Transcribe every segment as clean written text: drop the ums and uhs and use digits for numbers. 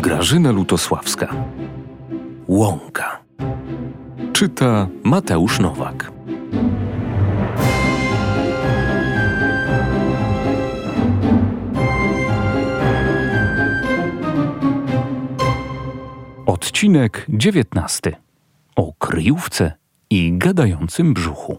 Grażyna Lutosławska. Łąka. Czyta Mateusz Nowak. Odcinek 19. O kryjówce i gadającym brzuchu.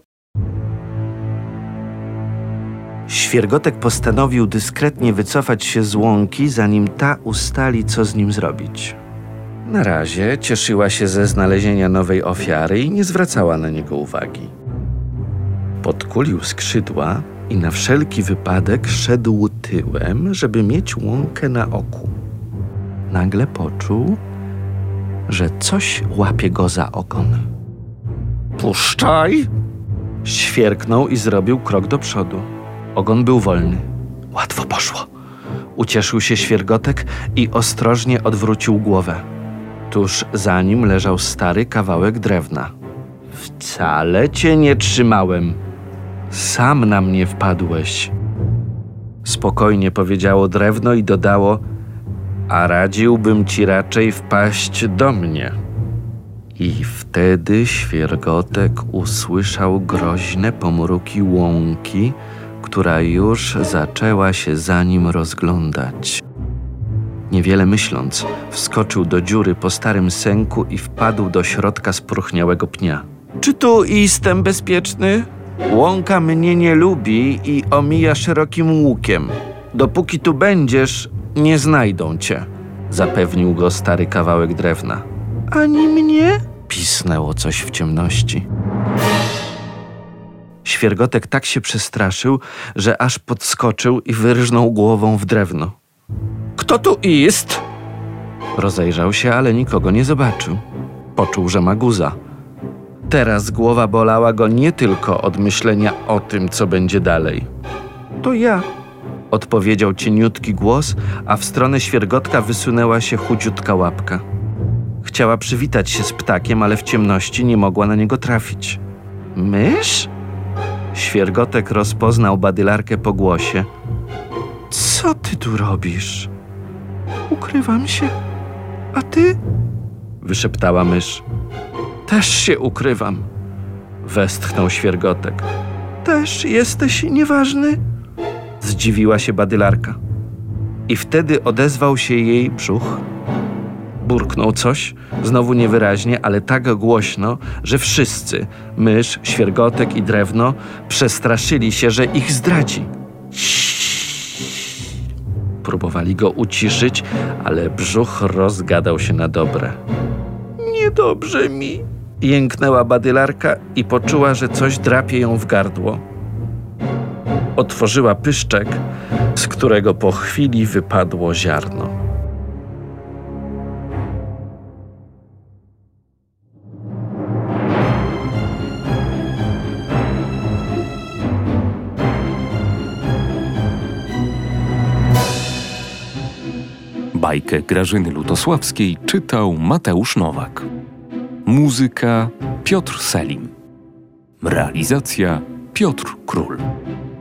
Świergotek postanowił dyskretnie wycofać się z łąki, zanim ta ustali, co z nim zrobić. Na razie cieszyła się ze znalezienia nowej ofiary i nie zwracała na niego uwagi. Podkulił skrzydła i na wszelki wypadek szedł tyłem, żeby mieć łąkę na oku. Nagle poczuł, że coś łapie go za ogon. „Puszczaj!” Świerknął i zrobił krok do przodu. Ogon był wolny. Łatwo poszło. Ucieszył się Świergotek i ostrożnie odwrócił głowę. Tuż za nim leżał stary kawałek drewna. „Wcale cię nie trzymałem. Sam na mnie wpadłeś”. Spokojnie powiedziało drewno i dodało: „A radziłbym ci raczej wpaść do mnie”. I wtedy Świergotek usłyszał groźne pomruki łąki, która już zaczęła się za nim rozglądać. Niewiele myśląc, wskoczył do dziury po starym sęku i wpadł do środka spróchniałego pnia. „Czy tu jestem bezpieczny? Łąka mnie nie lubi i omija szerokim łukiem. Dopóki tu będziesz, nie znajdą cię”, zapewnił go stary kawałek drewna. „Ani mnie?” pisnęło coś w ciemności. Świergotek tak się przestraszył, że aż podskoczył i wyrżnął głową w drewno. „Kto tu jest?” Rozejrzał się, ale nikogo nie zobaczył. Poczuł, że ma guza. Teraz głowa bolała go nie tylko od myślenia o tym, co będzie dalej. „To ja”, odpowiedział cieniutki głos, a w stronę Świergotka wysunęła się chudziutka łapka. Chciała przywitać się z ptakiem, ale w ciemności nie mogła na niego trafić. „Mysz?” Świergotek rozpoznał badylarkę po głosie. „Co ty tu robisz?” „Ukrywam się. A ty?” wyszeptała mysz. „Też się ukrywam”, westchnął Świergotek. „Też jesteś nieważny?” zdziwiła się badylarka. I wtedy odezwał się jej brzuch. Burknął coś, znowu niewyraźnie, ale tak głośno, że wszyscy, mysz, Świergotek i drewno, przestraszyli się, że ich zdradzi. Próbowali go uciszyć, ale brzuch rozgadał się na dobre. „Niedobrze mi”, jęknęła badylarka i poczuła, że coś drapie ją w gardło. Otworzyła pyszczek, z którego po chwili wypadło ziarno. Bajkę Grażyny Lutosławskiej czytał Mateusz Nowak. Muzyka Piotr Selim. Realizacja Piotr Król.